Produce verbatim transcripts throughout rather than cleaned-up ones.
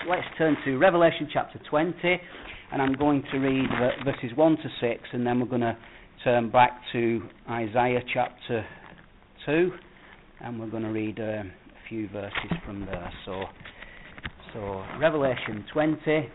let's turn to Revelation chapter twenty, and I'm going to read verses one to six, and then we're going to turn back to Isaiah chapter two, and we're going to read uh, a few verses from there. So, so Revelation twenty.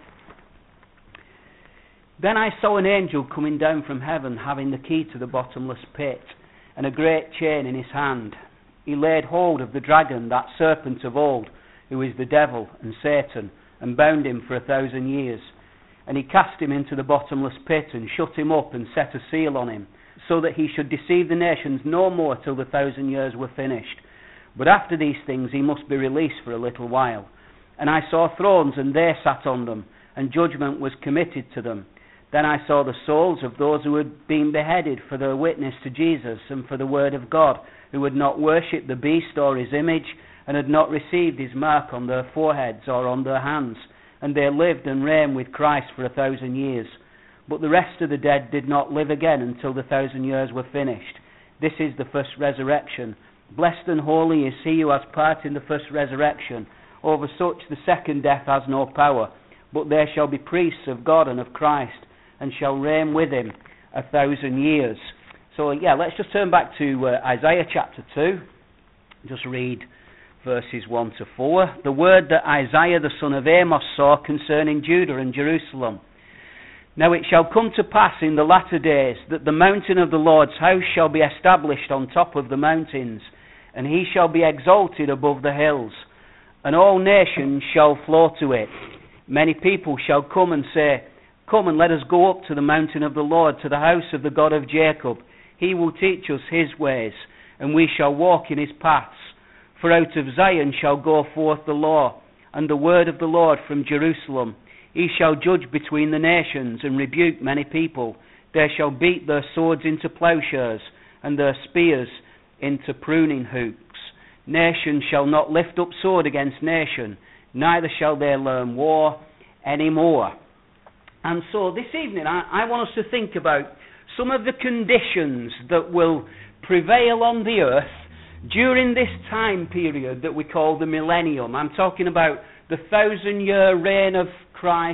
Then I saw an angel coming down from heaven, having the key to the bottomless pit, and a great chain in his hand. He laid hold of the dragon, that serpent of old, who is the devil and Satan, and bound him for a thousand years. And he cast him into the bottomless pit, and shut him up, and set a seal on him, so that he should deceive the nations no more till the thousand years were finished. But after these things he must be released for a little while. And I saw thrones, and they sat on them, and judgment was committed to them. Then I saw the souls of those who had been beheaded for their witness to Jesus and for the word of God, who had not worshipped the beast or his image, and had not received his mark on their foreheads or on their hands. And they lived and reigned with Christ for a thousand years. But the rest of the dead did not live again until the thousand years were finished. This is the first resurrection. Blessed and holy is he who has part in the first resurrection. Over such the second death has no power. But they shall be priests of God and of Christ, and shall reign with him a thousand years. So yeah, let's just turn back to uh, Isaiah chapter two. Just read verses one to four. The word that Isaiah the son of Amos saw concerning Judah and Jerusalem. Now it shall come to pass in the latter days that the mountain of the Lord's house shall be established on top of the mountains, and he shall be exalted above the hills, and all nations shall flow to it. Many people shall come and say, Come and let us go up to the mountain of the Lord, to the house of the God of Jacob. He will teach us his ways, and we shall walk in his paths. For out of Zion shall go forth the law, and the word of the Lord from Jerusalem. He shall judge between the nations, and rebuke many people. They shall beat their swords into plowshares, and their spears into pruning hooks. Nation shall not lift up sword against nation, neither shall they learn war any more. And so this evening I, I want us to think about some of the conditions that will prevail on the earth during this time period that we call the millennium. I'm talking about the thousand year reign of Christ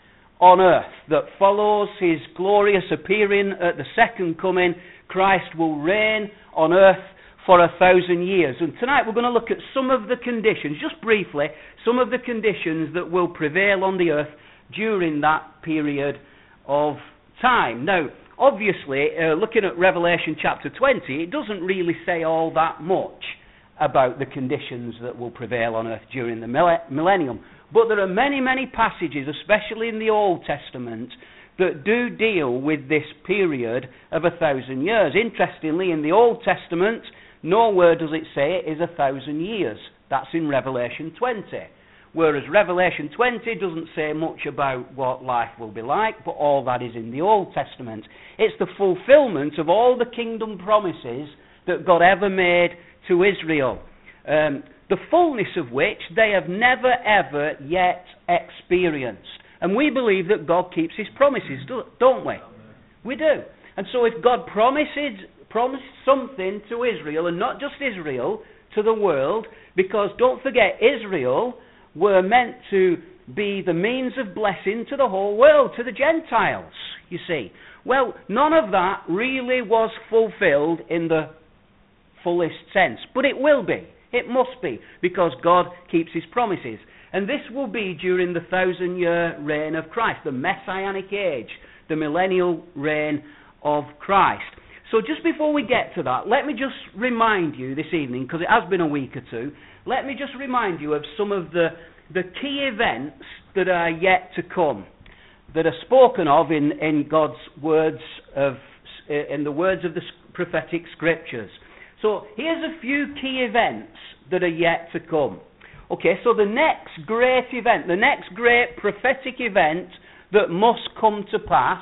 on earth that follows his glorious appearing at the second coming. Christ will reign on earth for a thousand years. And tonight we're going to look at some of the conditions, just briefly, some of the conditions that will prevail on the earth during that period of time. Now, obviously, uh, looking at Revelation chapter twenty, it doesn't really say all that much about the conditions that will prevail on earth during the millennium. But there are many, many passages, especially in the Old Testament, that do deal with this period of a thousand years. Interestingly, in the Old Testament, nowhere does it say it is a thousand years. That's in Revelation twenty. Whereas Revelation twenty doesn't say much about what life will be like, but all that is in the Old Testament. It's the fulfillment of all the kingdom promises that God ever made to Israel, um, the fullness of which they have never ever yet experienced. And we believe that God keeps his promises, don't we? We do. And so if God promises, promised something to Israel, and not just Israel, to the world, because don't forget, Israel were meant to be the means of blessing to the whole world, to the Gentiles, you see. Well, none of that really was fulfilled in the fullest sense, but it will be. It must be, because God keeps his promises. And this will be during the thousand-year reign of Christ, the Messianic age, the millennial reign of Christ. So just before we get to that, let me just remind you this evening, because it has been a week or two, let me just remind you of some of the, the key events that are yet to come, that are spoken of in, in God's words, of, in the words of the prophetic scriptures. So here's a few key events that are yet to come. Okay, so the next great event, the next great prophetic event that must come to pass,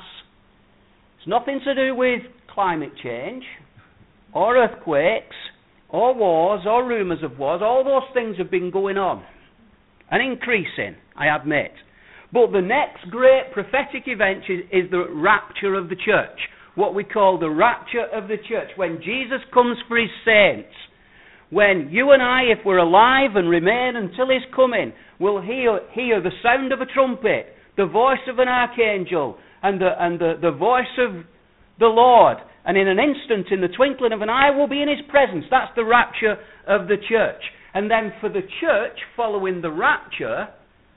it's nothing to do with climate change, or earthquakes, or wars, or rumours of wars. All those things have been going on and increasing, I admit. But the next great prophetic event is, is the rapture of the church, what we call the rapture of the church, when Jesus comes for his saints. When you and I, if we're alive and remain until his coming, will hear, hear the sound of a trumpet, the voice of an archangel, and the, and the, the voice of the Lord. And in an instant, in the twinkling of an eye, will be in his presence. That's the rapture of the church. And then for the church, following the rapture,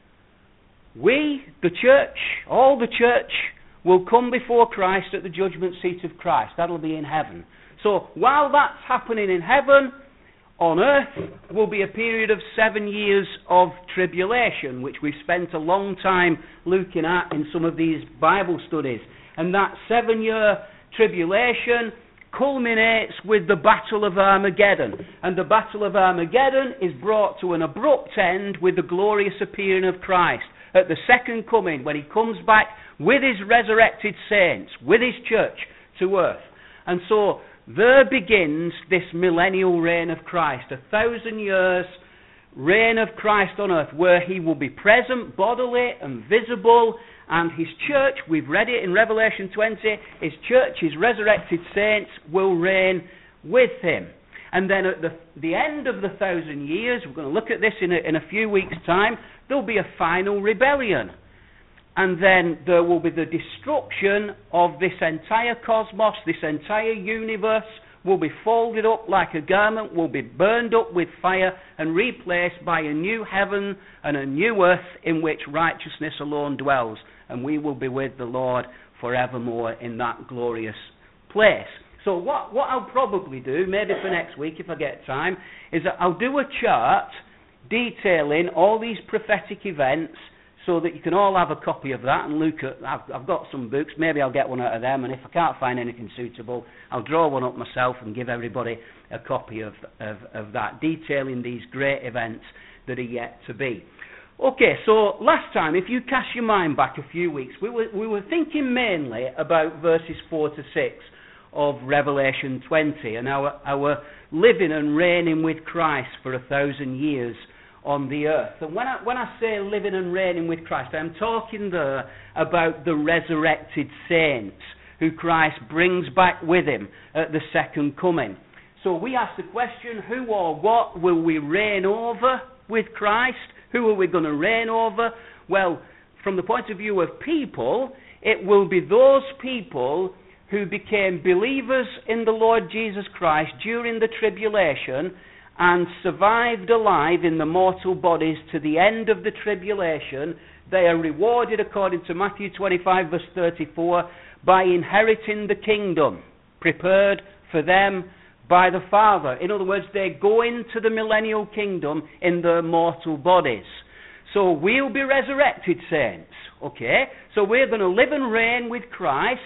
we, the church, all the church, will come before Christ at the judgment seat of Christ. That'll be in heaven. So while that's happening in heaven, on earth will be a period of seven years of tribulation, which we've spent a long time looking at in some of these Bible studies. And that seven-year tribulation culminates with the Battle of Armageddon. And the Battle of Armageddon is brought to an abrupt end with the glorious appearing of Christ at the second coming, when he comes back with his resurrected saints, with his church to earth. And so there begins this millennial reign of Christ, a thousand years reign of Christ on earth, where he will be present bodily and visible, and his church, we've read it in Revelation twenty, his church, his resurrected saints, will reign with him. And then at the, the end of the thousand years, we're going to look at this in a, in a few weeks' time, there'll be a final rebellion. And then there will be the destruction of this entire cosmos, this entire universe will be folded up like a garment, will be burned up with fire and replaced by a new heaven and a new earth in which righteousness alone dwells. And we will be with the Lord forevermore in that glorious place. So what, what I'll probably do, maybe for next week if I get time, is that I'll do a chart detailing all these prophetic events so that you can all have a copy of that and look at. I've, I've got some books, maybe I'll get one out of them, and if I can't find anything suitable, I'll draw one up myself and give everybody a copy of, of, of that, detailing these great events that are yet to be. Okay, so last time, if you cast your mind back a few weeks, we were, we were thinking mainly about verses four to six of Revelation twenty, and our, our living and reigning with Christ for a thousand years on the earth. And when I, when I say living and reigning with Christ, I'm talking there about the resurrected saints who Christ brings back with him at the second coming. So we ask the question, who or what will we reign over with Christ? Who are we going to reign over? Well, from the point of view of people, it will be those people who became believers in the Lord Jesus Christ during the tribulation and survived alive in the mortal bodies to the end of the tribulation. They are rewarded, according to Matthew twenty-five, verse thirty-four, by inheriting the kingdom prepared for them by the Father. In other words, they go into the millennial kingdom in their mortal bodies. So we'll be resurrected saints, okay? So we're going to live and reign with Christ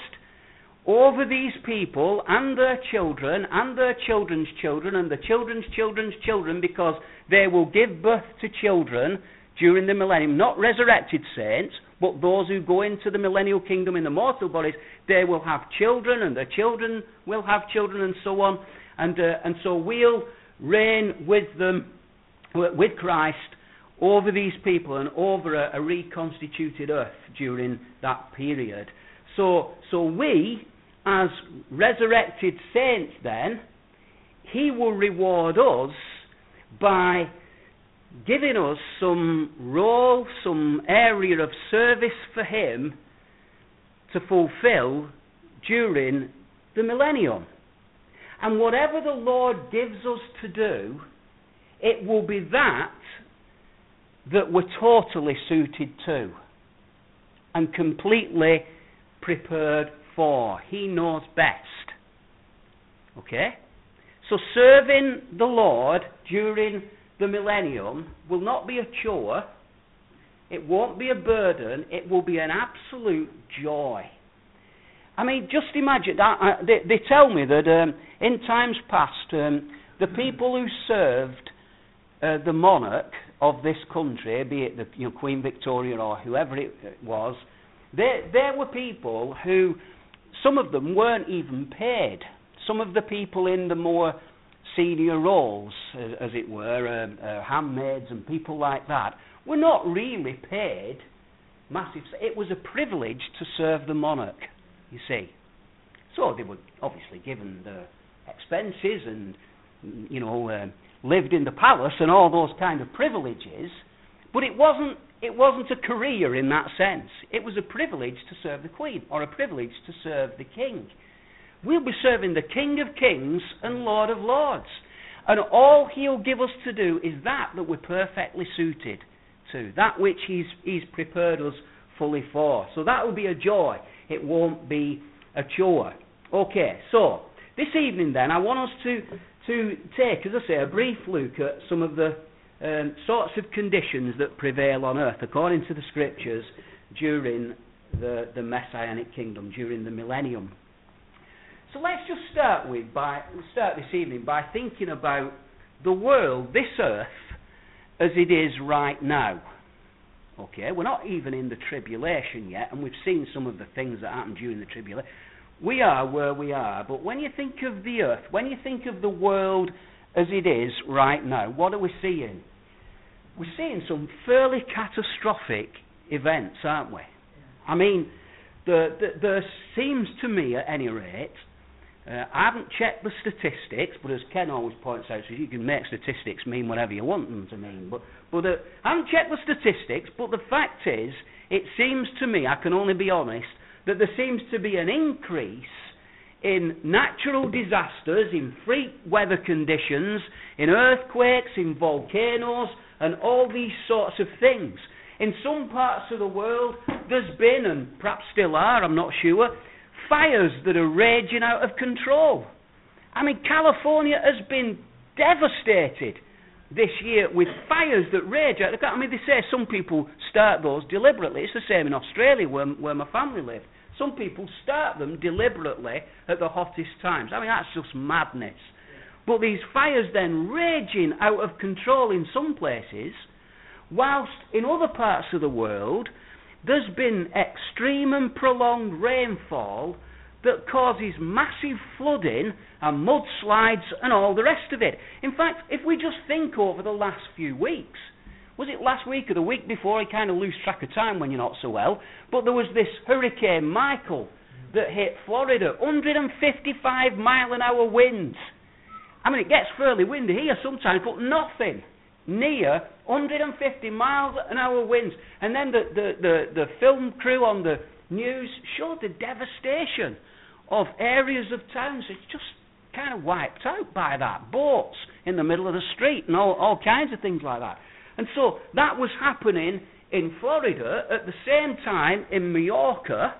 over these people and their children and their children's children and the children's children's children, because they will give birth to children during the millennium. Not resurrected saints, but those who go into the millennial kingdom in the mortal bodies, they will have children, and their children will have children, and so on. And uh, and so we'll reign with them, with Christ, over these people and over a, a reconstituted earth during that period. So so we, as resurrected saints then, he will reward us by giving us some role, some area of service for him to fulfill during the millennium. And whatever the Lord gives us to do, it will be that that we're totally suited to and completely prepared for. He knows best. Okay? So serving the Lord during the millennium will not be a chore. It won't be a burden. It will be an absolute joy. I mean, just imagine, that, uh, they, they tell me that um, in times past, um, the people who served uh, the monarch of this country, be it the you know, Queen Victoria or whoever it was, there, there were people who, some of them weren't even paid. Some of the people in the more senior roles, as, as it were, uh, uh, handmaids and people like that, were not really paid massive. It was a privilege to serve the monarch, you see. So they were obviously given the expenses and, you know, uh, lived in the palace and all those kind of privileges, But it wasn't, it wasn't a career in that sense. It was a privilege to serve the Queen, or a privilege to serve the King. We'll be serving the King of Kings and Lord of Lords. And all He'll give us to do is that that we're perfectly suited to, that which He's, he's prepared us fully for. So that will be a joy. It won't be a chore. Okay, so this evening then I want us to, to take, as I say, a brief look at some of the um, sorts of conditions that prevail on earth according to the Scriptures during the, the Messianic kingdom, during the millennium. So let's just start with by start this evening by thinking about the world, this earth, as it is right now. Okay, we're not even in the tribulation yet, and we've seen some of the things that happened during the tribulation. We are where we are, but when you think of the earth, when you think of the world as it is right now, what are we seeing? We're seeing some fairly catastrophic events, aren't we? I mean, the, the, there seems to me, at any rate, Uh, I haven't checked the statistics, but as Ken always points out, so you can make statistics mean whatever you want them to mean. But, but uh, I haven't checked the statistics, but the fact is, it seems to me, I can only be honest, that there seems to be an increase in natural disasters, in freak weather conditions, in earthquakes, in volcanoes, and all these sorts of things. In some parts of the world, there's been, and perhaps still are, I'm not sure, fires that are raging out of control. I mean, California has been devastated this year with fires that rage out of control. I mean, they say some people start those deliberately. It's the same in Australia where, where my family live. Some people start them deliberately at the hottest times. I mean, that's just madness. But these fires then raging out of control in some places, whilst in other parts of the world there's been extreme and prolonged rainfall that causes massive flooding and mudslides and all the rest of it. In fact, if we just think over the last few weeks, was it last week or the week before? I kind of lose track of time when you're not so well. But there was this Hurricane Michael that hit Florida, one hundred fifty-five mile an hour winds. I mean, it gets fairly windy here sometimes, but nothing near one hundred fifty miles an hour winds. And then the, the, the, the film crew on the news showed the devastation of areas of towns. It's just kind of wiped out by that. Boats in the middle of the street and all, all kinds of things like that. And so that was happening in Florida. At the same time, in Mallorca,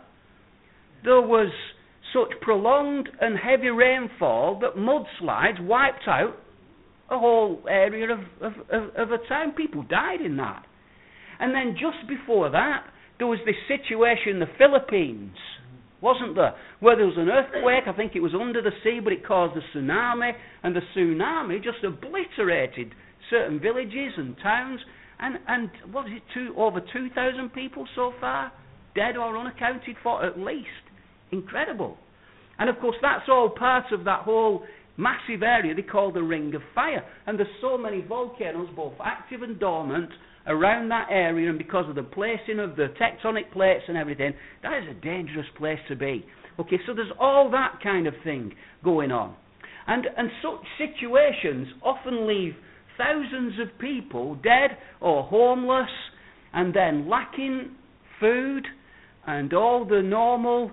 there was such prolonged and heavy rainfall that mudslides wiped out a whole area of, of, of, of a town. People died in that. And then just before that, there was this situation in the Philippines, wasn't there? Where there was an earthquake, I think it was under the sea, but it caused a tsunami, and the tsunami just obliterated certain villages and towns, and, and what is it, two, over two thousand people so far, dead or unaccounted for at least. Incredible. And of course that's all part of that whole massive area they call the Ring of Fire. And there's so many volcanoes, both active and dormant, around that area, and because of the placing of the tectonic plates and everything, that is a dangerous place to be. Okay, so there's all that kind of thing going on. And, and such situations often leave thousands of people dead or homeless, and then lacking food and all the normal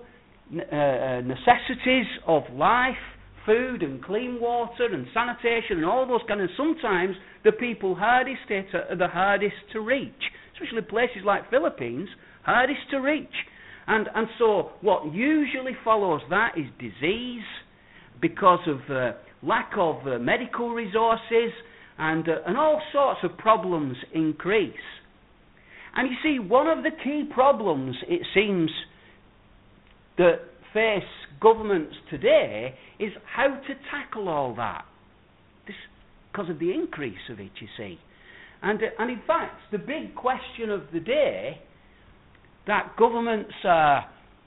uh, necessities of life, food and clean water and sanitation and all those kind of, sometimes the people hardest hit are the hardest to reach, especially places like Philippines, hardest to reach. And, and so what usually follows that is disease because of uh, lack of uh, medical resources, and, uh, and all sorts of problems increase. And you see, one of the key problems, it seems, that face governments today is how to tackle all that. This, because of the increase of it, you see. And, uh, and in fact, the big question of the day that governments uh,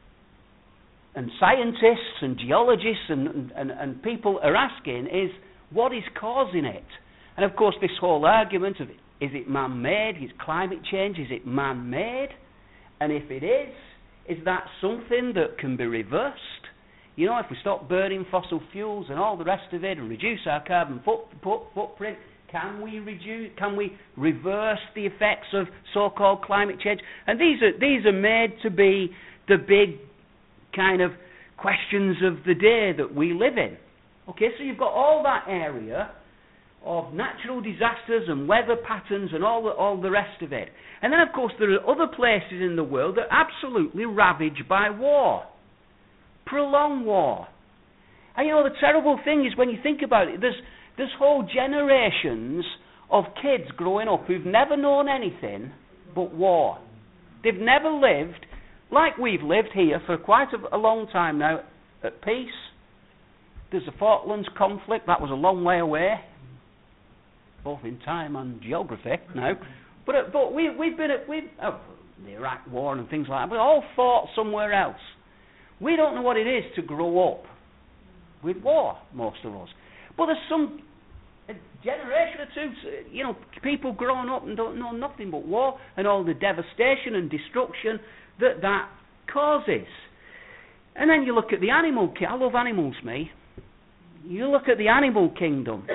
and scientists and geologists and, and, and people are asking is, what is causing it? And of course this whole argument of, is it man-made, is climate change, is it man-made? And if it is, is that something that can be reversed? You know, if we stop burning fossil fuels and all the rest of it and reduce our carbon foot, foot, footprint, Can we reduce? Can we reverse the effects of so-called climate change? And these are these are made to be the big kind of questions of the day that we live in. Okay, so you've got all that area of natural disasters and weather patterns and all the, all the rest of it. And then, of course, there are other places in the world that are absolutely ravaged by war. Prolonged war. And, you know, the terrible thing is when you think about it, there's, there's whole generations of kids growing up who've never known anything but war. They've never lived like we've lived here for quite a, a long time now, at peace. There's the Falklands conflict, that was a long way away, both in time and geography now. But uh, but we, we've been at we've, oh, the Iraq War and things like that, we all fought somewhere else. We don't know what it is to grow up with war, most of us. But there's some a generation or two, you know, people growing up and don't know nothing but war and all the devastation and destruction that that causes. And then you look at the animal kingdom. I love animals, me. You look at the animal kingdom,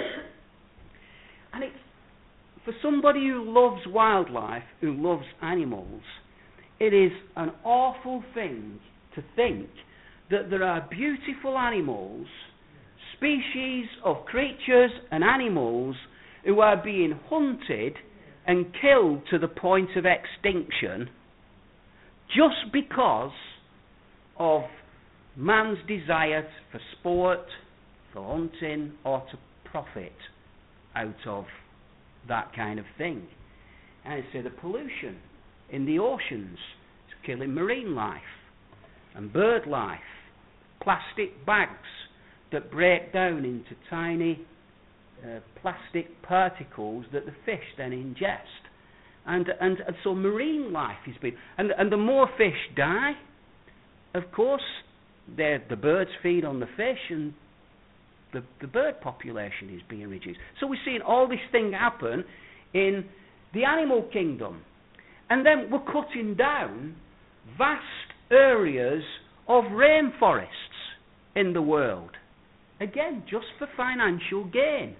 and it's for somebody who loves wildlife, who loves animals, it is an awful thing to think that there are beautiful animals, species of creatures and animals who are being hunted and killed to the point of extinction just because of man's desire for sport, for hunting, or to profit out of that kind of thing. And I say the pollution in the oceans is killing marine life and bird life. Plastic bags that break down into tiny uh, plastic particles that the fish then ingest. And, and, and so marine life is being... And, and the more fish die, of course, the birds feed on the fish and the, the bird population is being reduced. So we're seeing all this thing happen in the animal kingdom. And then we're cutting down vast areas of rainforests in the world. Again, just for financial gain.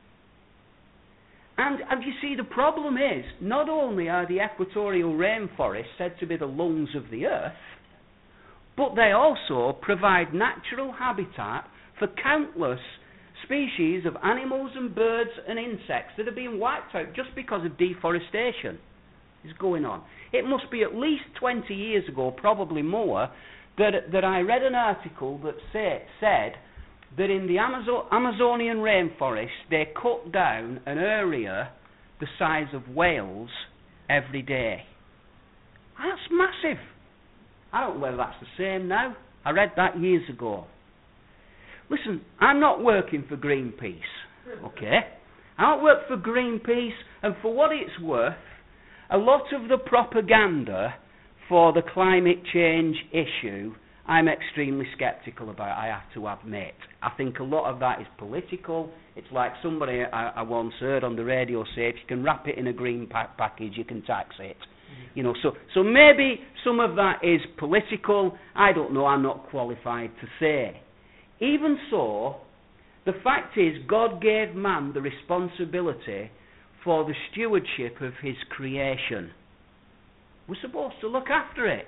And, and you see, the problem is, not only are the equatorial rainforests said to be the lungs of the earth, but they also provide natural habitat for countless species of animals and birds and insects that are being wiped out just because of deforestation is going on. It must be at least twenty years ago, probably more, that, that I read an article that say, said that in the Amazon, Amazonian rainforest they cut down an area the size of Wales every day. That's massive. I don't know whether that's the same now. I read that years ago. Listen, I'm not working for Greenpeace, okay? I don't work for Greenpeace, and for what it's worth, a lot of the propaganda for the climate change issue I'm extremely sceptical about, I have to admit. I think a lot of that is political. It's like somebody I, I once heard on the radio say, if you can wrap it in a green pa- package, you can tax it. Mm-hmm. You know, so, so maybe some of that is political. I don't know, I'm not qualified to say. Even so, the fact is God gave man the responsibility for the stewardship of his creation. We're supposed to look after it.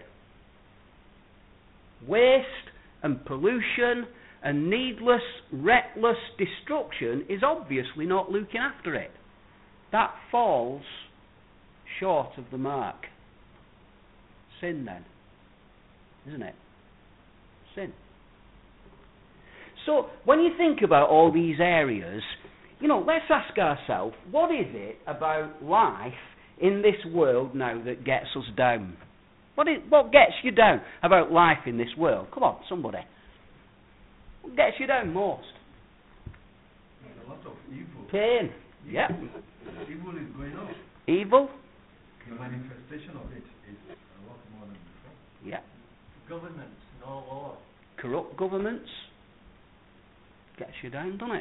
Waste and pollution and needless, reckless destruction is obviously not looking after it. That falls short of the mark. Sin then, isn't it? Sin. So when you think about all these areas, you know, let's ask ourselves, what is it about life in this world now that gets us down? What, is, what gets you down about life in this world? Come on, somebody. What gets you down most? There's a lot of evil. Pain. Yeah. Evil is going on. Evil. The manifestation of it is a lot more than before. Yeah. Governments, no law. Corrupt governments. Gets you down, doesn't it?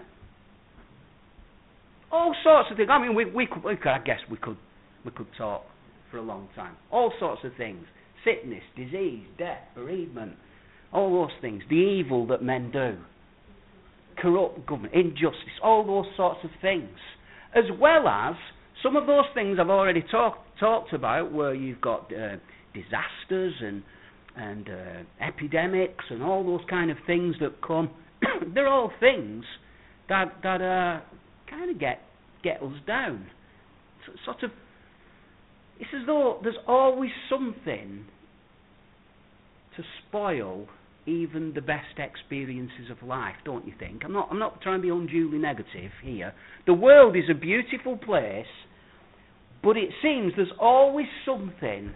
All sorts of things. I mean, we, we, could, we could, I guess we could, we could talk for a long time. All sorts of things. Sickness, disease, death, bereavement, all those things, the evil that men do, corrupt government, injustice, all those sorts of things as well as some of those things I've already talk, talked about, where you've got uh, disasters and and uh, epidemics and all those kind of things that come. They're all things that that uh, kind of get get us down. So, sort of, it's as though there's always something to spoil even the best experiences of life, don't you think? I'm not I'm not trying to be unduly negative here. The world is a beautiful place, but it seems there's always something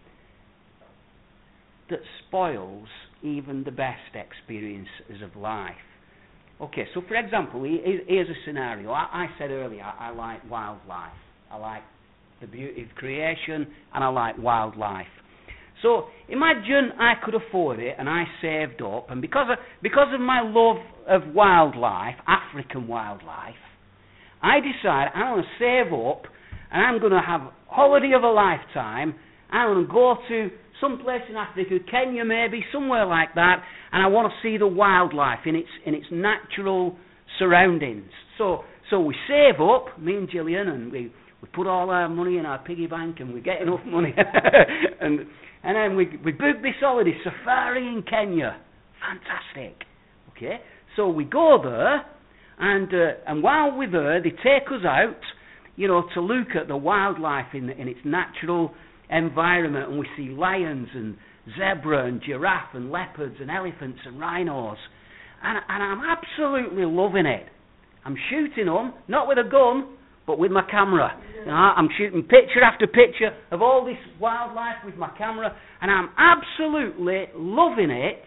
that spoils even the best experiences of life. Okay, so for example, here's a scenario. I, I said earlier I, I like wildlife. I like the beauty of creation, and I like wildlife. So imagine I could afford it, and I saved up, and because of, because of my love of wildlife, African wildlife, I decide I'm going to save up, and I'm going to have a holiday of a lifetime. I'm going to go to some place in Africa, Kenya maybe, somewhere like that, and I want to see the wildlife in its in its natural surroundings. So so we save up, me and Gillian, and we, we put all our money in our piggy bank, and we get enough money, and and then we we book this holiday safari in Kenya. Fantastic. Okay, so we go there, and uh, and while we're there, they take us out, you know, to look at the wildlife in in its natural environment, and we see lions and zebra and giraffe and leopards and elephants and rhinos, and, and I'm absolutely loving it. I'm shooting them, not with a gun, but with my camera. You know, I'm shooting picture after picture of all this wildlife with my camera, and I'm absolutely loving it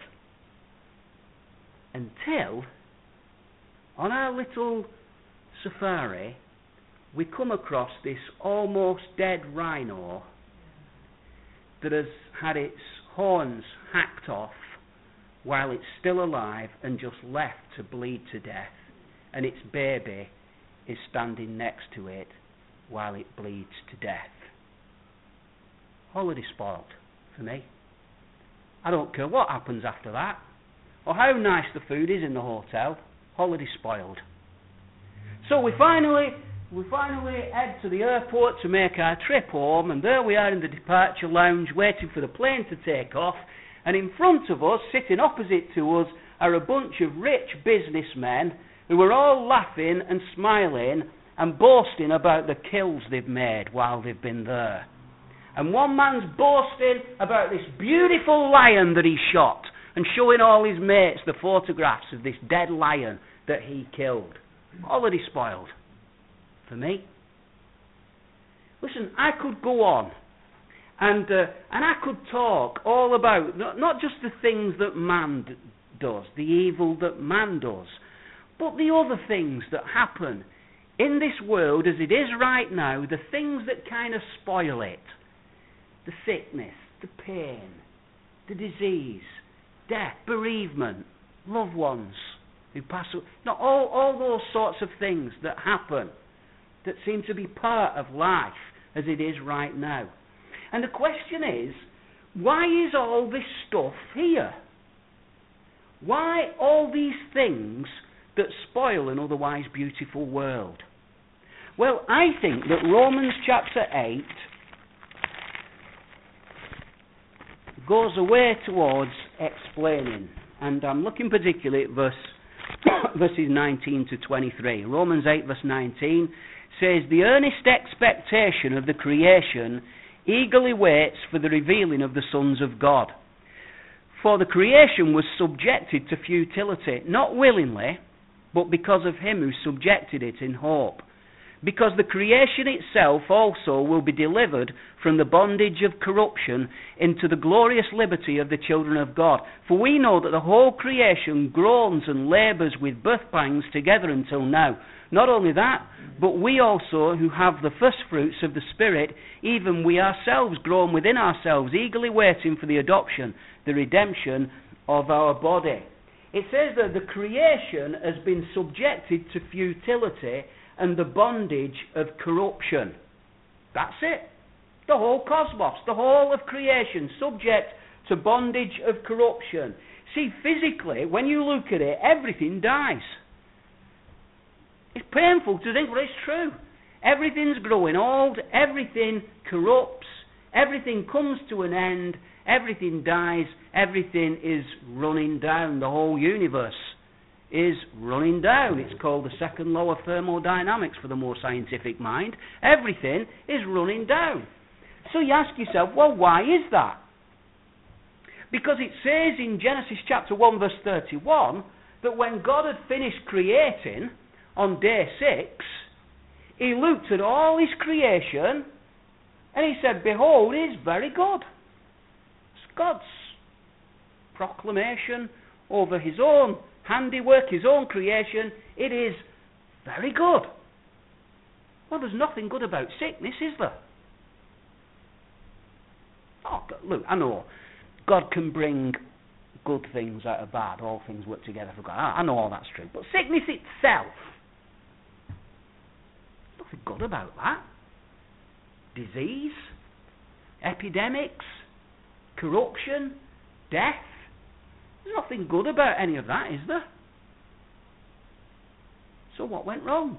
until on our little safari we come across this almost dead rhino that has had its horns hacked off while it's still alive and just left to bleed to death, and its baby is standing next to it while it bleeds to death. Holiday spoiled for me. I don't care what happens after that, or how nice the food is in the hotel. Holiday spoiled. So we finally We finally head to the airport to make our trip home, and there we are in the departure lounge waiting for the plane to take off, and in front of us, sitting opposite to us, are a bunch of rich businessmen who are all laughing and smiling and boasting about the kills they've made while they've been there. And one man's boasting about this beautiful lion that he shot and showing all his mates the photographs of this dead lion that he killed. Already spoiled. For me. Listen, I could go on and uh, and I could talk all about not, not just the things that man d- does, the evil that man does, but the other things that happen in this world as it is right now, the things that kind of spoil it. The sickness, the pain, the disease, death, bereavement, loved ones who pass away. Not all, all those sorts of things that happen that seem to be part of life as it is right now. And the question is, why is all this stuff here? Why all these things that spoil an otherwise beautiful world? Well, I think that Romans chapter eight goes away towards explaining, and I'm looking particularly at verse, verses nineteen to twenty-three. Romans eight verse nineteen says, "The earnest expectation of the creation eagerly waits for the revealing of the sons of God. For the creation was subjected to futility, not willingly, but because of him who subjected it in hope. Because the creation itself also will be delivered from the bondage of corruption into the glorious liberty of the children of God. For we know that the whole creation groans and labours with birth pangs together until now. Not only that, but we also who have the first fruits of the Spirit, even we ourselves groan within ourselves, eagerly waiting for the adoption, the redemption of our body." It says that the creation has been subjected to futility and the bondage of corruption. That's it. The whole cosmos, the whole of creation, subject to bondage of corruption. See, physically, when you look at it, everything dies. It's painful to think, but it's true. Everything's growing old, everything corrupts, everything comes to an end, everything dies, everything is running down. The whole universe is running down. It's called the second law of thermodynamics for the more scientific mind. Everything is running down. So you ask yourself, well, why is that? Because it says in Genesis chapter one verse thirty-one that when God had finished creating on day six, he looked at all his creation and he said, behold, it is very good. It's God's proclamation over his own handiwork, his own creation. It is very good. Well, there's nothing good about sickness, is there? Oh, look, I know God can bring good things out of bad. All things work together for God. I know all that's true. But sickness itself, nothing good about that. Disease, epidemics, corruption, death. There's nothing good about any of that, is there? So what went wrong?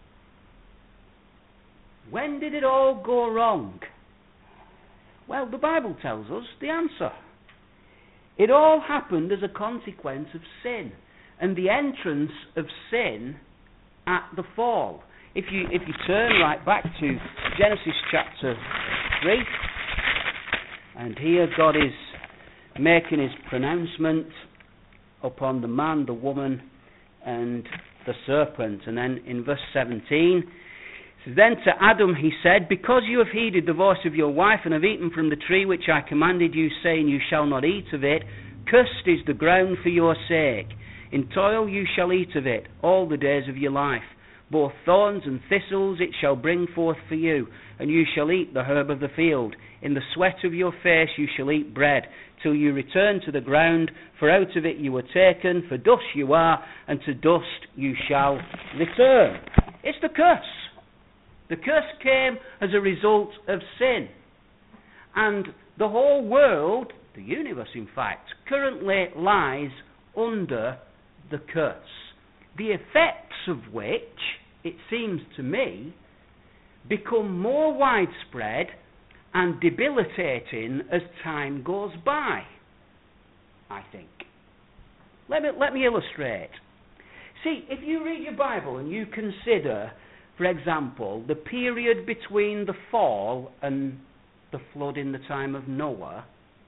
When did it all go wrong? Well, the Bible tells us the answer. It all happened as a consequence of sin and the entrance of sin at the fall. If you if you turn right back to Genesis chapter three, and here God is making his pronouncement upon the man, the woman, and the serpent. And then in verse seventeen, it says, then to Adam he said, because you have heeded the voice of your wife and have eaten from the tree which I commanded you, saying, you shall not eat of it, cursed is the ground for your sake. In toil you shall eat of it all the days of your life. Both thorns and thistles it shall bring forth for you, and you shall eat the herb of the field. In the sweat of your face you shall eat bread, till you return to the ground, for out of it you were taken, for dust you are, and to dust you shall return. It's the curse. The curse came as a result of sin. And the whole world, the universe in fact, currently lies under the curse. The effects of which, it seems to me, become more widespread and debilitating as time goes by, I think. Let me, let me illustrate. See, if you read your Bible and you consider, for example, the period between the fall and the flood in the time of Noah,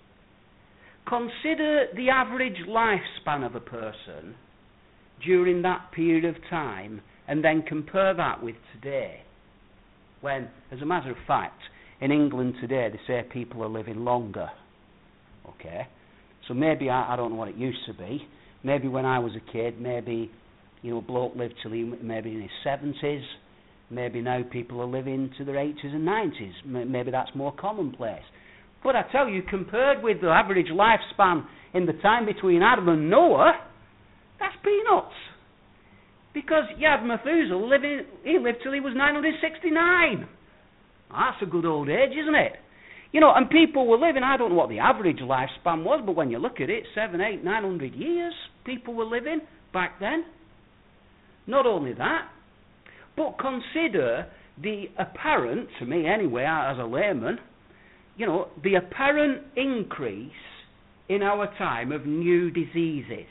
consider the average lifespan of a person during that period of time and then compare that with today. When, as a matter of fact, in England today they say people are living longer. Okay? So maybe, I, I don't know what it used to be, maybe when I was a kid, maybe, you know, a bloke lived till he maybe in his seventies. Maybe now people are living to their eighties and nineties. Maybe that's more commonplace. But I tell you, compared with the average lifespan in the time between Adam and Noah, that's peanuts. Because you had Methuselah living, he lived till he was nine hundred sixty-nine. That's a good old age, isn't it? You know, and people were living, I don't know what the average lifespan was, but when you look at it, seven, eight, nine hundred years people were living back then. Not only that, but consider the apparent, to me anyway, as a layman, you know, the apparent increase in our time of new diseases.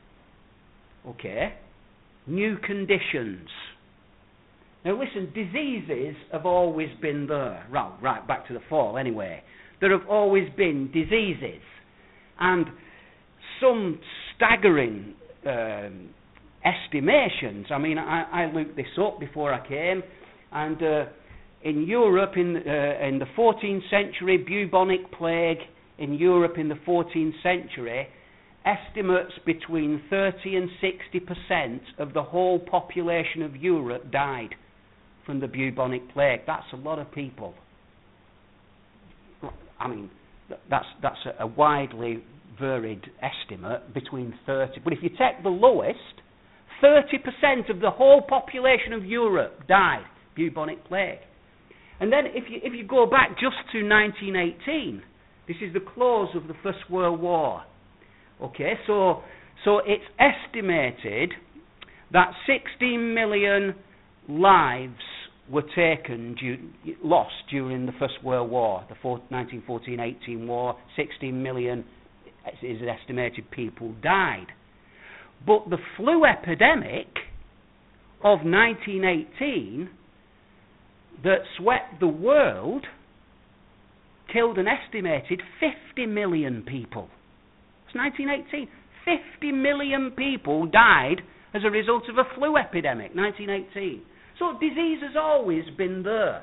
Okay? New conditions. Now listen, diseases have always been there. Right, right, back to the fall anyway. There have always been diseases. And some staggering um, estimations. I mean, I, I looked this up before I came, and uh, in Europe in, uh, in the fourteenth century, bubonic plague in Europe in the fourteenth century, estimates between thirty and sixty percent of the whole population of Europe died from the bubonic plague. That's a lot of people. I mean, that's that's a, a widely varied estimate, between thirty. But if you take the lowest, thirty percent of the whole population of Europe died bubonic plague. And then if you if you go back just to nineteen eighteen, this is the close of the First World War. Okay, so so it's estimated that sixteen million lives were taken, du- lost during the First World War, the nineteen fourteen eighteen war. sixteen million is estimated people died. But the flu epidemic of nineteen eighteen that swept the world killed an estimated fifty million people. It's nineteen eighteen. fifty million people died as a result of a flu epidemic, nineteen eighteen. So disease has always been there.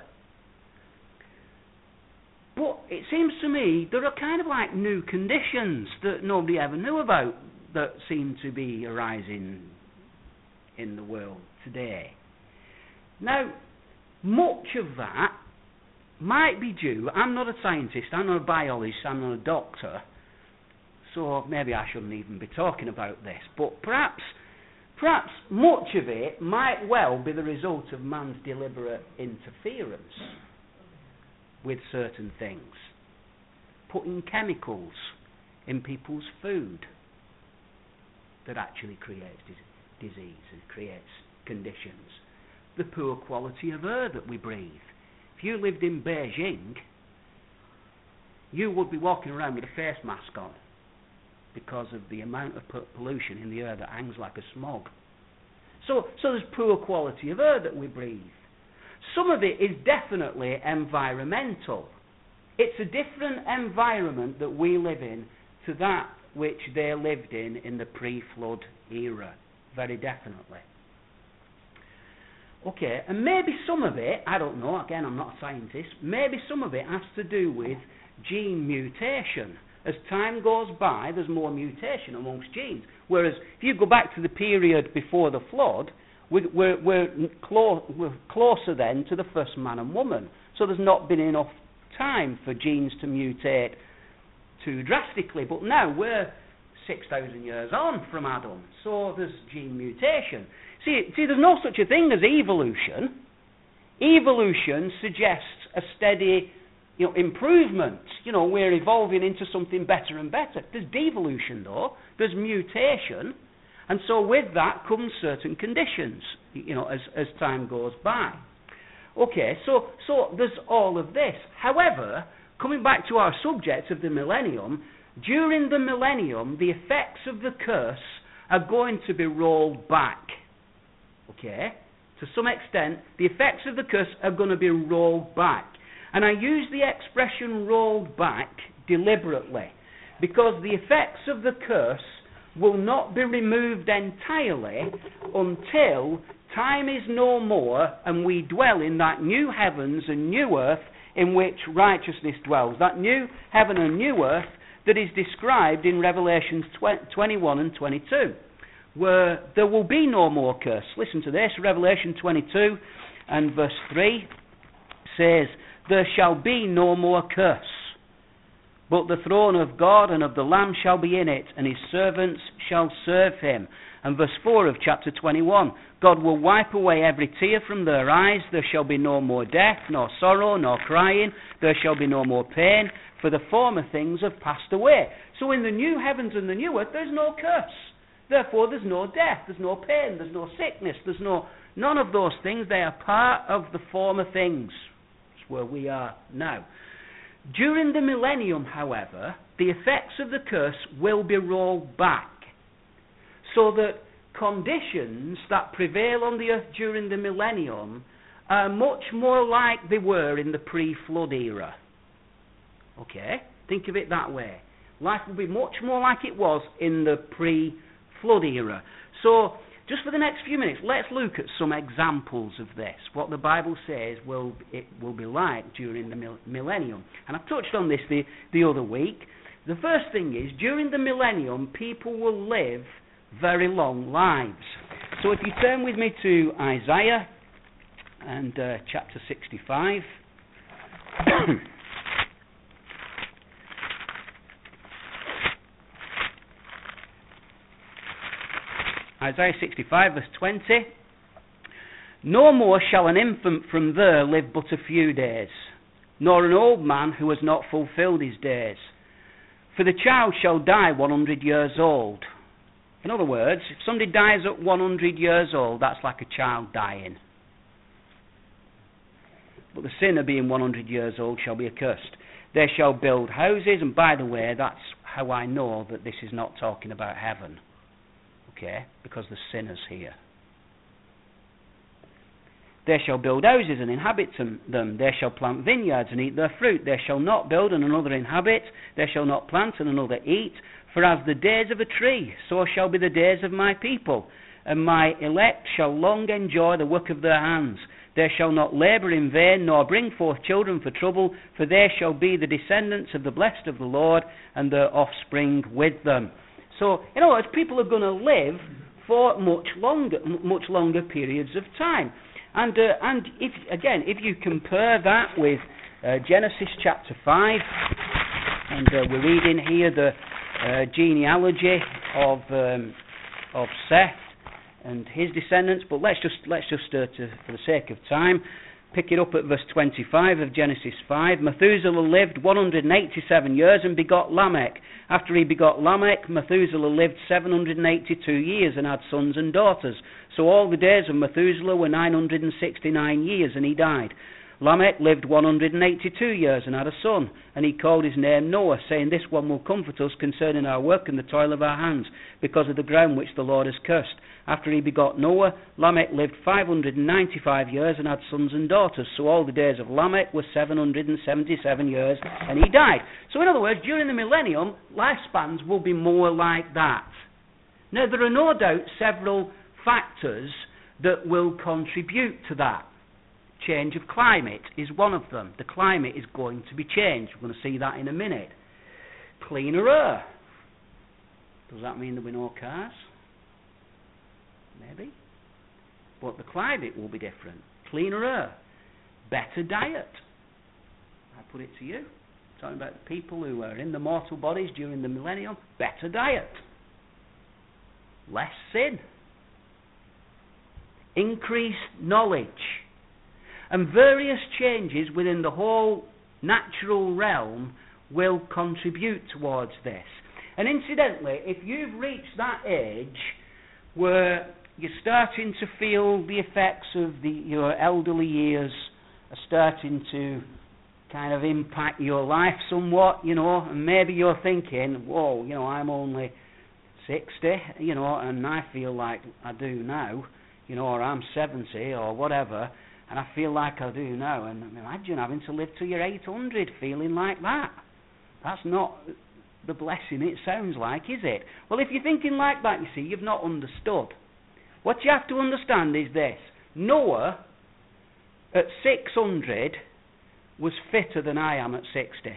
But it seems to me there are kind of like new conditions that nobody ever knew about that seem to be arising in the world today. Now, much of that might be due, I'm not a scientist, I'm not a biologist, I'm not a doctor, so maybe I shouldn't even be talking about this, but perhaps perhaps much of it might well be the result of man's deliberate interference with certain things, putting chemicals in people's food that actually creates dis- disease and creates conditions. The poor quality of air that we breathe. If you lived in Beijing, you would be walking around with a face mask on because of the amount of pollution in the air that hangs like a smog. So, so there's poor quality of air that we breathe. Some of it is definitely environmental. It's a different environment that we live in to that which they lived in in the pre-flood era, very definitely. Okay, and maybe some of it, I don't know, again I'm not a scientist, maybe some of it has to do with gene mutation. As time goes by, there's more mutation amongst genes. Whereas if you go back to the period before the flood, we're, we're, we're, clo- we're closer then to the first man and woman. So there's not been enough time for genes to mutate too drastically. But now we're six thousand years on from Adam, so there's gene mutation. See, see, there's no such a thing as evolution. Evolution suggests a steady, you know, improvement. You know, we're evolving into something better and better. There's devolution, though. There's mutation, and so with that comes certain conditions. You know, as as time goes by. Okay, so so there's all of this. However, coming back to our subject of the millennium, during the millennium, the effects of the curse are going to be rolled back. Okay? To some extent, the effects of the curse are going to be rolled back. And I use the expression rolled back deliberately because the effects of the curse will not be removed entirely until time is no more and we dwell in that new heavens and new earth in which righteousness dwells. That new heaven and new earth that is described in Revelation twenty-one and twenty-two, where there will be no more curse. Listen to this, Revelation twenty-two and verse three says, "There shall be no more curse, but the throne of God and of the Lamb shall be in it, and his servants shall serve him." And verse four of chapter twenty-one, "God will wipe away every tear from their eyes. There shall be no more death, nor sorrow, nor crying. There shall be no more pain, for the former things have passed away." So in the new heavens and the new earth, there's no curse. Therefore, there's no death, there's no pain, there's no sickness, there's no none of those things. They are part of the former things. It's where we are now. During the millennium, however, the effects of the curse will be rolled back, so that conditions that prevail on the earth during the millennium are much more like they were in the pre-flood era. Okay? Think of it that way. Life will be much more like it was in the pre-flood era. So, just for the next few minutes, let's look at some examples of this, what the Bible says will it will be like during the mil- millennium. And I've touched on this the, the other week. The first thing is, during the millennium, people will live very long lives. So if you turn with me to Isaiah and uh, chapter sixty-five. Isaiah sixty-five verse twenty. "No more shall an infant from there live but a few days, nor an old man who has not fulfilled his days. For the child shall die one hundred years old." In other words, if somebody dies at one hundred years old, that's like a child dying. but the sinner being one hundred years old shall be accursed. They shall build houses, and by the way, that's how I know that this is not talking about heaven. Okay? Because the sinner's here. They shall build houses and inhabit them. They shall plant vineyards and eat their fruit. They shall not build and another inhabit. They shall not plant and another eat. For as the days of a tree, so shall be the days of my people. And my elect shall long enjoy the work of their hands. They shall not labour in vain, nor bring forth children for trouble. For they shall be the descendants of the blessed of the Lord, and their offspring with them. So, in other words, people are going to live for much longer, much longer periods of time. And, uh, and if, again, if you compare that with uh, Genesis chapter five, and uh, we're reading here the uh, genealogy of um, of Seth and his descendants, but let's just let's just uh, to, for the sake of time, pick it up at verse twenty-five of Genesis five. Methuselah lived one hundred eighty-seven years and begot Lamech. After he begot Lamech, Methuselah lived seven hundred eighty-two years and had sons and daughters. So all the days of Methuselah were nine hundred sixty-nine years, and he died. Lamech lived one hundred eighty-two years and had a son, and he called his name Noah, saying, This one will comfort us concerning our work and the toil of our hands, because of the ground which the Lord has cursed. After he begot Noah, Lamech lived five hundred ninety-five years and had sons and daughters. So all the days of Lamech were seven hundred seventy-seven years, and he died. So in other words, during the millennium, lifespans will be more like that. Now, there are no doubt several factors that will contribute to that. Change of climate is one of them. The climate is going to be changed. We're going to see that in a minute. Cleaner air. Does that mean there'll be no cars? Maybe. But the climate will be different. Cleaner air. Better diet. I put it to you. Talking about the people who are in the mortal bodies during the millennium. Better diet. Less sin. Increased knowledge. And various changes within the whole natural realm will contribute towards this. And incidentally, if you've reached that age where you're starting to feel the effects of the, your elderly years are starting to kind of impact your life somewhat, you know, and maybe you're thinking, whoa, you know, I'm only sixty, you know, and I feel like I do now, you know, or I'm seventy or whatever, and I feel like I do now. And imagine having to live till you're eight hundred feeling like that. That's not the blessing it sounds like, is it? Well, if you're thinking like that, you see, you've not understood. What you have to understand is this. Noah, at six hundred, was fitter than I am at sixty.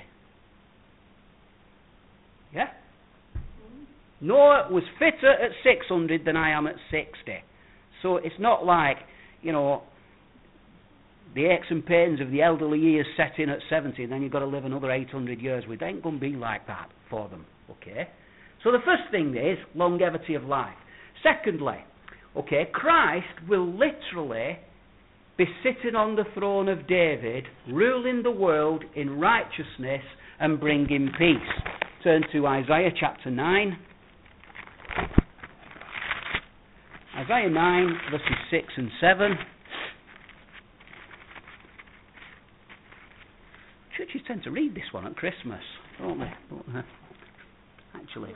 Yeah? Noah was fitter at six hundred than I am at sixty. So it's not like, you know, the aches and pains of the elderly years set in at seventy, and then you've got to live another eight hundred years with. It ain't going to be like that for them, okay? So the first thing is longevity of life. Secondly, okay, Christ will literally be sitting on the throne of David, ruling the world in righteousness and bringing peace. Turn to Isaiah chapter nine. Isaiah nine, verses six and seven. Churches tend to read this one at Christmas, don't they? But, uh, actually.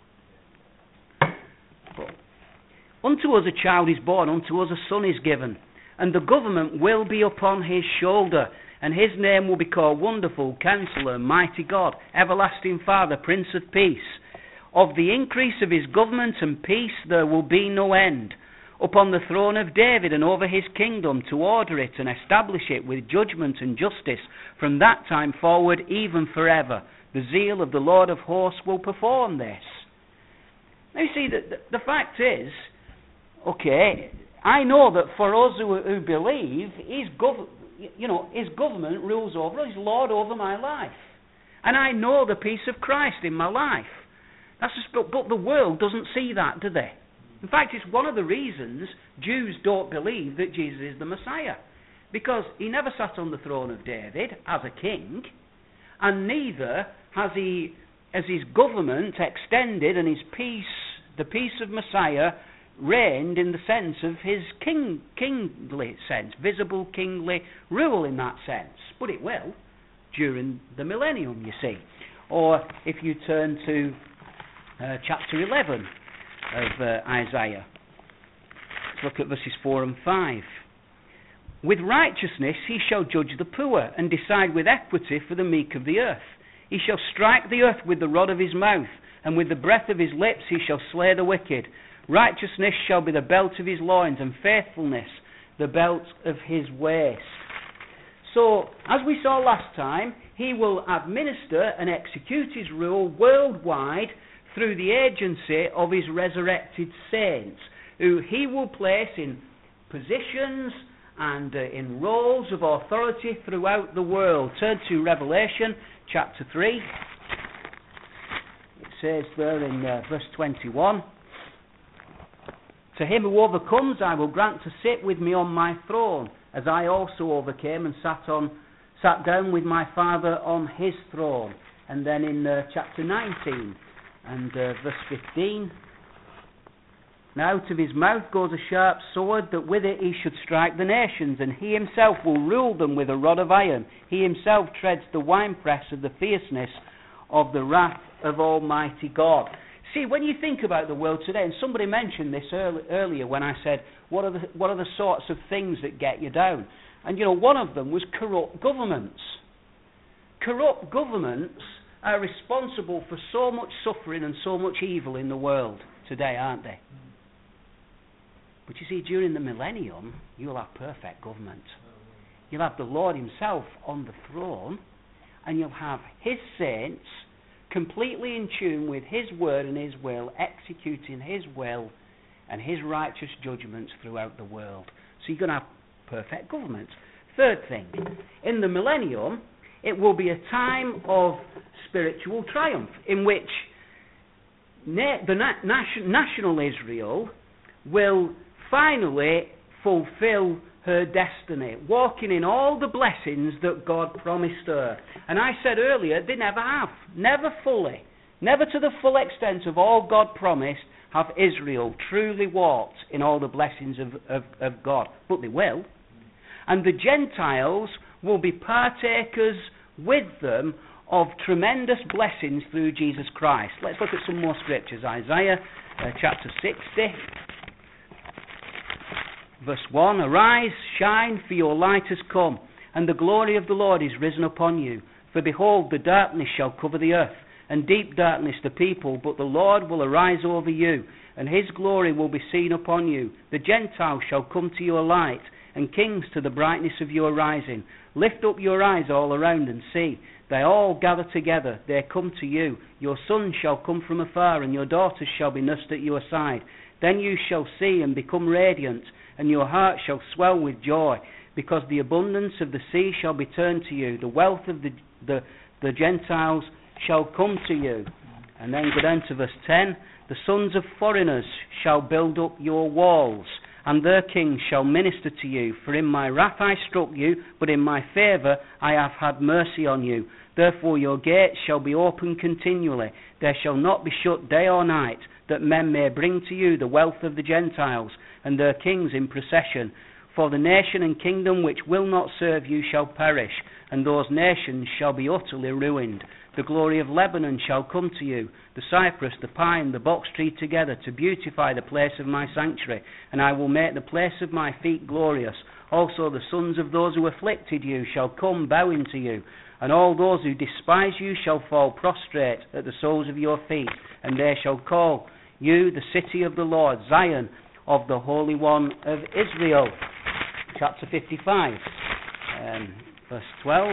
But, unto us a child is born, unto us a son is given, and the government will be upon his shoulder, and his name will be called Wonderful, Counselor, Mighty God, Everlasting Father, Prince of Peace. Of the increase of his government and peace there will be no end, upon the throne of David and over his kingdom, to order it and establish it with judgment and justice from that time forward, even forever. The zeal of the Lord of hosts will perform this. Now you see, the, the, the fact is, okay, I know that for us who, who believe, his, gov- you know, his government rules over us, he's Lord over my life. And I know the peace of Christ in my life. That's just, but, but the world doesn't see that, do they? In fact, it's one of the reasons Jews don't believe that Jesus is the Messiah. Because he never sat on the throne of David as a king, and neither has he, has his government extended and his peace, the peace of Messiah, reigned in the sense of his king, kingly sense, visible kingly rule in that sense. But it will during the millennium, you see. Or if you turn to uh, chapter eleven of uh, Isaiah, let's look at verses four and five. With righteousness he shall judge the poor, and decide with equity for the meek of the earth. He shall strike the earth with the rod of his mouth, and with the breath of his lips he shall slay the wicked. Righteousness shall be the belt of his loins, and faithfulness the belt of his waist. So, as we saw last time, he will administer and execute his rule worldwide through the agency of his resurrected saints, who he will place in positions and uh, in roles of authority throughout the world. Turn to Revelation chapter three. It says there in uh, verse twenty-one, to him who overcomes I will grant to sit with me on my throne, as I also overcame and sat on, sat down with my Father on his throne. And then in uh, chapter nineteen and uh, verse fifteen, now out of his mouth goes a sharp sword, that with it he should strike the nations, and he himself will rule them with a rod of iron. He himself treads the winepress of the fierceness of the wrath of Almighty God. See, when you think about the world today, and somebody mentioned this early, earlier when I said, what are, the, what are the sorts of things that get you down? And, you know, one of them was corrupt governments. Corrupt governments are responsible for so much suffering and so much evil in the world today, aren't they? But you see, during the millennium, you'll have perfect government. You'll have the Lord himself on the throne, and you'll have his saints completely in tune with his word and his will, executing his will and his righteous judgments throughout the world. So you're going to have perfect government. Third thing, in the millennium, it will be a time of spiritual triumph in which na- the na- nation- national Israel will finally fulfill her destiny, walking in all the blessings that God promised her. And I said earlier, they never have. Never fully. Never to the full extent of all God promised have Israel truly walked in all the blessings of, of, of God. But they will. And the Gentiles will be partakers with them of tremendous blessings through Jesus Christ. Let's look at some more scriptures. Isaiah uh, chapter sixty. Verse one, arise, shine, for your light has come, and the glory of the Lord is risen upon you. For behold, the darkness shall cover the earth, and deep darkness the people, but the Lord will arise over you, and his glory will be seen upon you. The Gentiles shall come to your light, and kings to the brightness of your rising. Lift up your eyes all around and see. They all gather together, they come to you. Your sons shall come from afar, and your daughters shall be nursed at your side. Then you shall see and become radiant, and your heart shall swell with joy, because the abundance of the sea shall be turned to you. The wealth of the, the, the Gentiles shall come to you. And then go down to verse ten. The sons of foreigners shall build up your walls, and their kings shall minister to you. For in my wrath I struck you, but in my favour I have had mercy on you. Therefore your gates shall be open continually. There shall not be shut day or night, that men may bring to you the wealth of the Gentiles, and their kings in procession. For the nation and kingdom which will not serve you shall perish, and those nations shall be utterly ruined. The glory of Lebanon shall come to you, the cypress, the pine, the box tree together, to beautify the place of my sanctuary, and I will make the place of my feet glorious. Also the sons of those who afflicted you shall come bowing to you, and all those who despise you shall fall prostrate at the soles of your feet, and they shall call you the city of the Lord, Zion of the Holy One of Israel. Chapter fifty-five, um, verse twelve.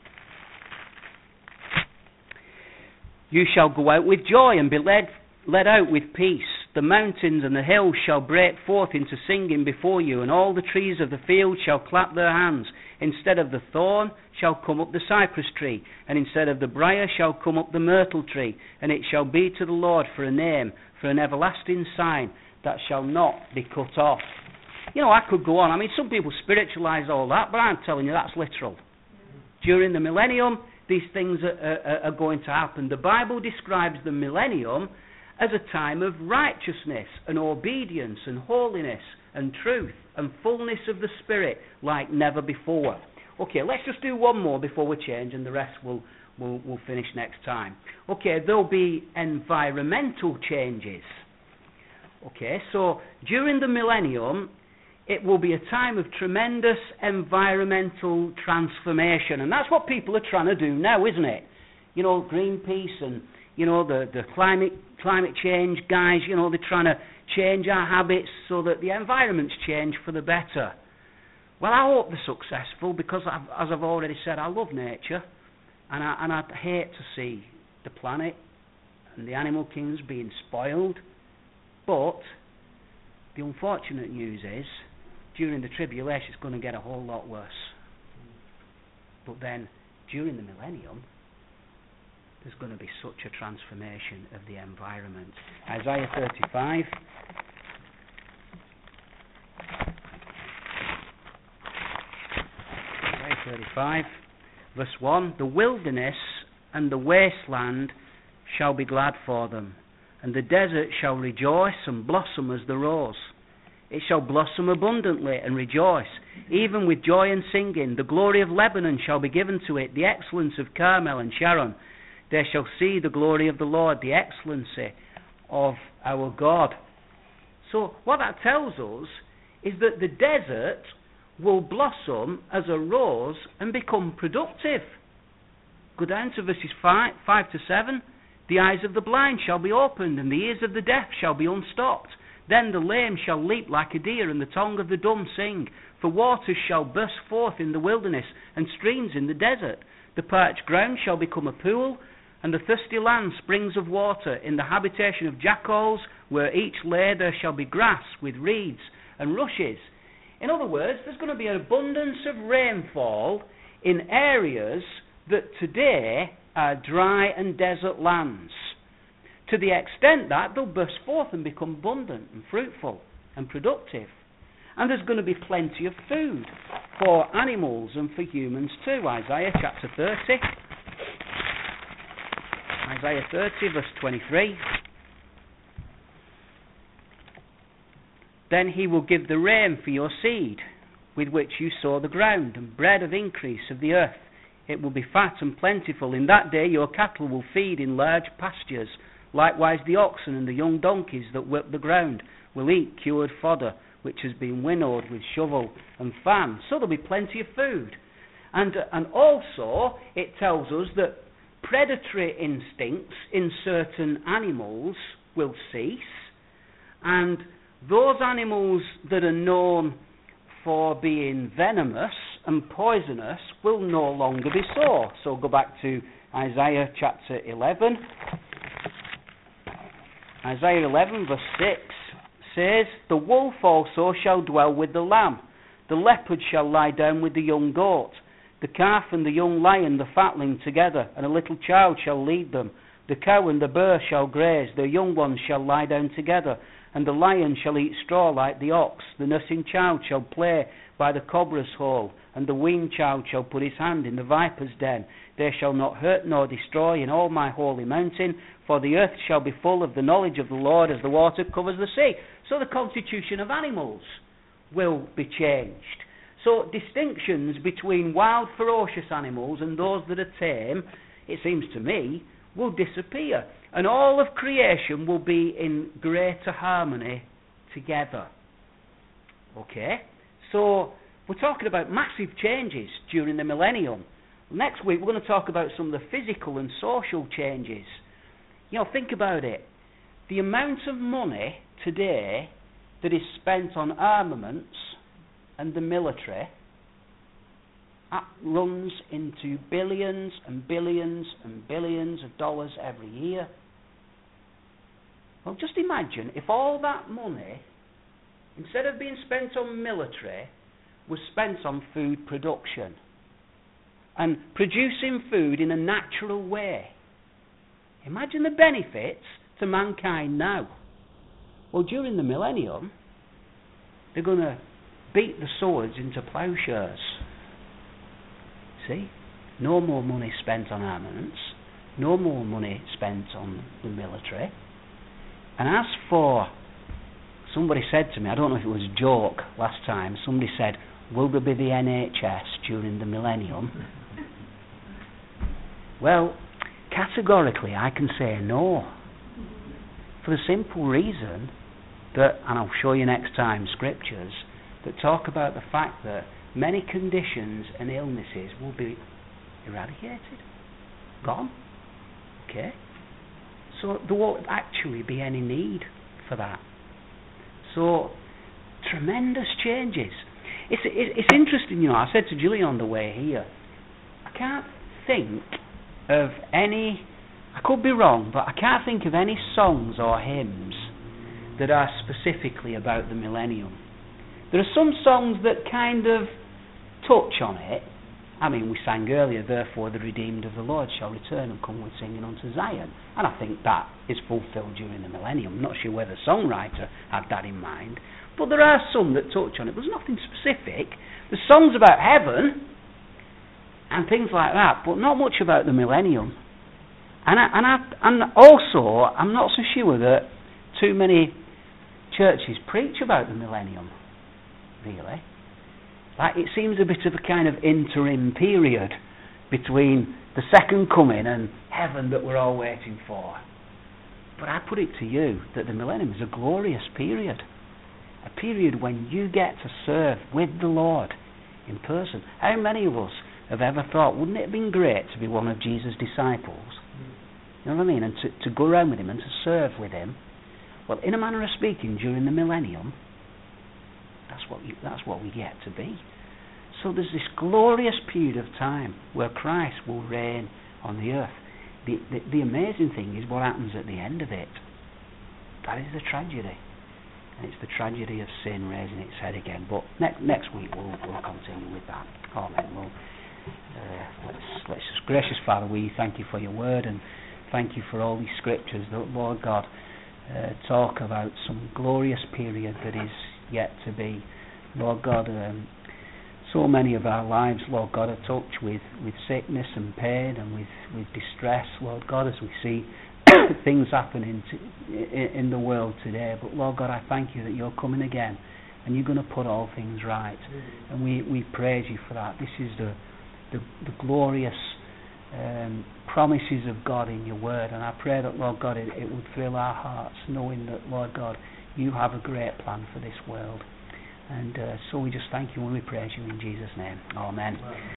You shall go out with joy and be led, led out with peace. The mountains and the hills shall break forth into singing before you, and all the trees of the field shall clap their hands. Instead of the thorn shall come up the cypress tree, and instead of the briar shall come up the myrtle tree, and it shall be to the Lord for a name, for an everlasting sign that shall not be cut off. You know, I could go on. I mean, some people spiritualize all that, but I'm telling you that's literal. During the millennium, these things are, are, are going to happen. The Bible describes the millennium as a time of righteousness and obedience and holiness and truth and fullness of the Spirit like never before. Okay, let's just do one more before we change, and the rest we'll, we'll, we'll finish next time. Okay, there'll be environmental changes. Okay, so during the millennium, it will be a time of tremendous environmental transformation, and that's what people are trying to do now, isn't it? You know, Greenpeace and, you know, the, the climate climate change guys, you know, they're trying to change our habits so that the environment's changed for the better. Well, I hope they're successful, because I've, as I've already said, I love nature, and I, and I'd hate to see the planet and the animal kingdoms being spoiled. But the unfortunate news is, during the tribulation, it's going to get a whole lot worse. But then, during the millennium, there's going to be such a transformation of the environment. Isaiah thirty-five. Isaiah thirty-five, verse one. The wilderness and the wasteland shall be glad for them, and the desert shall rejoice and blossom as the rose. It shall blossom abundantly and rejoice, even with joy and singing. The glory of Lebanon shall be given to it, the excellence of Carmel and Sharon. They shall see the glory of the Lord, the excellency of our God. So what that tells us is that the desert will blossom as a rose and become productive. Go down to verses five, five to seven. The eyes of the blind shall be opened, and the ears of the deaf shall be unstopped. Then the lame shall leap like a deer, and the tongue of the dumb sing. For waters shall burst forth in the wilderness, and streams in the desert. The parched ground shall become a pool, and the thirsty land springs of water. In the habitation of jackals, where each layer there shall be grass with reeds and rushes. In other words, there's going to be an abundance of rainfall in areas that today are dry and desert lands, to the extent that they'll burst forth and become abundant and fruitful and productive. And there's going to be plenty of food for animals and for humans too. Isaiah chapter thirty. Isaiah thirty, verse twenty-three. Then he will give the rain for your seed, with which you sow the ground, and bread of increase of the earth. It will be fat and plentiful. In that day your cattle will feed in large pastures. Likewise the oxen and the young donkeys that whip the ground will eat cured fodder, which has been winnowed with shovel and fan. So there'll be plenty of food. And, and also it tells us that predatory instincts in certain animals will cease, and those animals that are known for being venomous and poisonous will no longer be so. So go back to Isaiah chapter eleven. Isaiah eleven verse six says, the wolf also shall dwell with the lamb, the leopard shall lie down with the young goat, the calf and the young lion, the fatling together, and a little child shall lead them. The cow and the bear shall graze, their young ones shall lie down together, and the lion shall eat straw like the ox. The nursing child shall play by the cobra's hole, and the weaned child shall put his hand in the viper's den. They shall not hurt nor destroy in all my holy mountain, for the earth shall be full of the knowledge of the Lord as the water covers the sea. So the constitution of animals will be changed. So distinctions between wild, ferocious animals and those that are tame, it seems to me, will disappear. And all of creation will be in greater harmony together. Okay? So we're talking about massive changes during the millennium. Next week we're going to talk about some of the physical and social changes. You know, think about it. The amount of money today that is spent on armaments and the military runs into billions and billions and billions of dollars every year. Well, just imagine if all that money, instead of being spent on military, was spent on food production and producing food in a natural way. Imagine the benefits to mankind now. Well, during the millennium, they're going to beat the swords into plowshares. See? No more money spent on armaments, no more money spent on the military. And as for, somebody said to me, I don't know if it was a joke last time, somebody said, will there be the N H S during the millennium? Well, categorically I can say no. For the simple reason that, and I'll show you next time, scriptures that talk about the fact that many conditions and illnesses will be eradicated, gone. Okay? So there won't actually be any need for that. So, tremendous changes. It's, it's interesting, you know, I said to Julie on the way here, I can't think of any, I could be wrong, but I can't think of any songs or hymns that are specifically about the millennium. There are some songs that kind of touch on it. I mean, we sang earlier, therefore the redeemed of the Lord shall return and come with singing unto Zion. And I think that is fulfilled during the millennium. I'm not sure whether the songwriter had that in mind. But there are some that touch on it. There's nothing specific. There's songs about heaven and things like that, but not much about the millennium. And, I, and, I, and also, I'm not so sure that too many churches preach about the millennium, really. Like, it seems a bit of a kind of interim period between the second coming and heaven that we're all waiting for. But I put it to you that the millennium is a glorious period. A period when you get to serve with the Lord in person. How many of us have ever thought, wouldn't it have been great to be one of Jesus' disciples? You know what I mean? And to, to go around with him and to serve with him. Well, in a manner of speaking, during the millennium, that's what you, that's what we get to be. So there's this glorious period of time where Christ will reign on the earth. The, the, the amazing thing is what happens at the end of it. That is the tragedy. And it's the tragedy of sin raising its head again. But ne- next week we'll, we'll continue with that. Amen. We'll, uh, let's, let's just, gracious Father, we thank you for your word and thank you for all these scriptures that, Lord God, uh, talk about some glorious period that is yet to be. Lord God, um, so many of our lives, Lord God, are touched with, with sickness and pain and with, with distress, Lord God, as we see things happening to, in, in the world today. But Lord God, I thank you that you're coming again and you're going to put all things right. Mm-hmm. And we, we praise you for that. This is the, the, the glorious um, promises of God in your word. And I pray that, Lord God, it, it would fill our hearts knowing that, Lord God, you have a great plan for this world. And uh, so we just thank you and we praise you in Jesus' name. Amen. Wow.